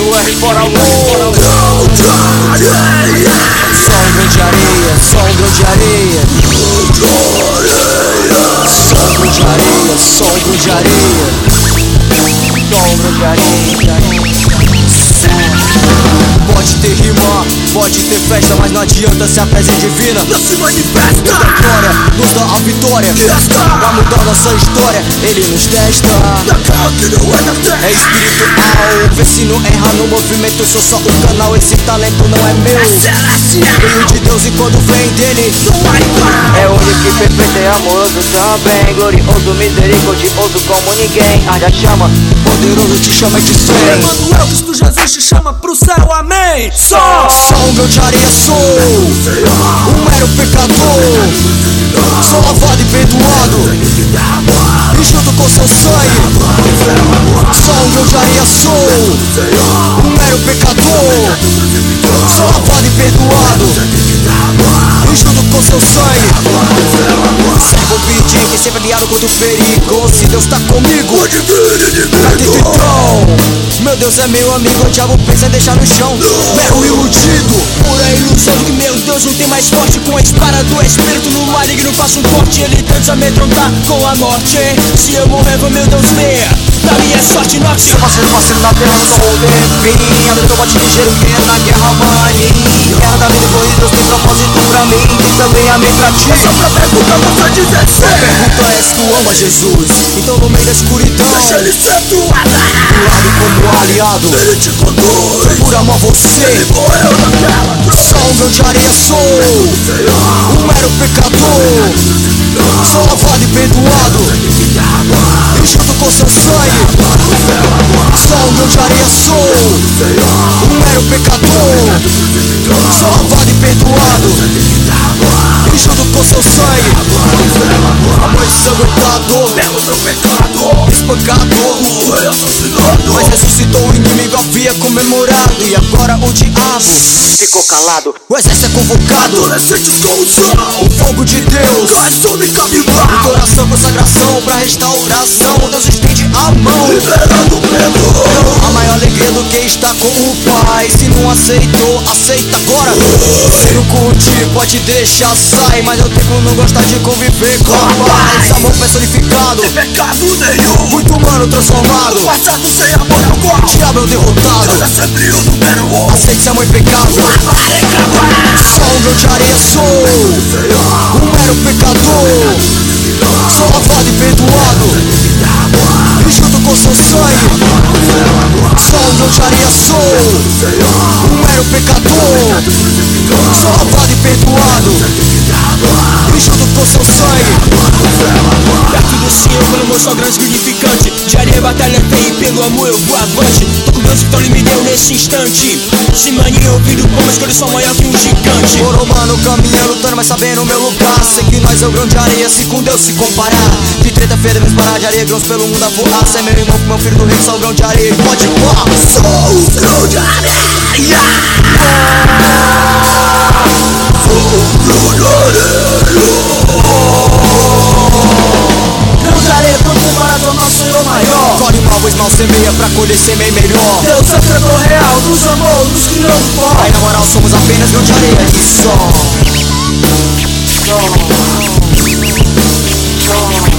o R fora o grão de areia. Só um grão de areia, só um grão de areia. Só um grão de areia, só um grão de areia. Só um grão de areia. Pode ter rima, pode ter festa, mas não adianta se a fé é divina. Não se manifesta. Deus da glória, nos dá a vitória. Pra mudar nossa história, Ele nos testa. É espiritual, vê se não erra no movimento. Sou só um canal, esse talento não é meu. Veio de Deus e quando vem dele é único e perfeito, é amoroso também. Glorioso, misericordioso como ninguém. Arde a chama, poderoso te chama de cem. Emmanuel, Cristo Jesus te chama pro céu, amém. Só um grão de areia sou, um mero pecador. Sou lavado e perdoado, e junto com seu sangue. Só um grão de areia sou, um mero pecador. Sou lavado e perdoado, e junto com seu sangue. Servo obediente, sempre aliado contra o perigo. Se Deus tá comigo, então, meu Deus é meu amigo. O diabo pensa em deixar no chão, mero iludido. Pura ilusão de que meu Deus não tem mais forte. Com a espada do espírito no maligno faço um corte. Ele tenta me amedrontar com a morte. Se eu morrer, vou meu Deus ver. Pra mim é sorte norte. Seu parceiro na terra, eu sou o defim. Abre o bote ligeiro que é na guerra, mani. Guerra da vida e corrida, Deus tem propósito pra mim. Tem também amém pra ti. Essa pra pergunta você dizer sim. A pergunta é se tu ama Jesus. Então no meio da escuridão, deixa ele ser tua do lado como aliado. Ele te conduz, por amor você. Ele morreu naquela cruz. Só um grão de areia sou, um mero pecador. Sou lavado e perdoado, e junto com seu sangue. Só um grão de areia sou, um mero pecador. Sou lavado e perdoado, e junto com seu sangue. Amor ensanguentado, Belo trombetador, espancador, morreu assassinado, mas ressuscitou, o inimigo havia comemorado. E agora o diabo ficou calado. O exército é convocado, adolescentes com o som, o fogo de Deus cai sobre caminhão, coração, consagração pra restauração. Deus estende a mão, liberando o medo. a maior alegria do que está com o Pai. Se não aceitou, aceita agora. Se não curte, pode deixar sair. Mas eu tenho não gostar de conviver com a paz. Amor personificado, Sem pecado nenhum, muito humano transformado. passado sem amor é igual. Diabo é o derrotado, Deus é sempre o número um. aceite seu amor e pecado. Só um grão de areia sou, um mero pecador. Sou lavado e perdoado, e junto com seu sangue. Só um grão de areia sou, um mero pecador. Sou lavado e perdoado, e junto com seu sangue. Perto do Senhor, quando eu sou grande significante. De areia, batalha feia e pelo amor eu vou avante. Tô com Deus, então Ele me deu nesse instante. Se mania ouvindo palmas, que eu sou maior que um gigante. Moro humano, caminhando, lutando, mas sabendo o meu lugar. Sei que nós é o grão de areia, se com Deus se comparar. De treta feia, devemos parar de areia, grãos pelo mundo a voar. Cê é meu irmão, meu filho do rei, sou o grão de areia. Pode voar, Sou o grão de areia. Sou o grão de areia. Grão de areia, pronto para tornar o Senhor maior. colhe mal, pois mal semeia pra colher semeia melhor. Deus é Senhor real, nos amou, nos criou do pó. Aí na moral somos apenas grão de areia e só.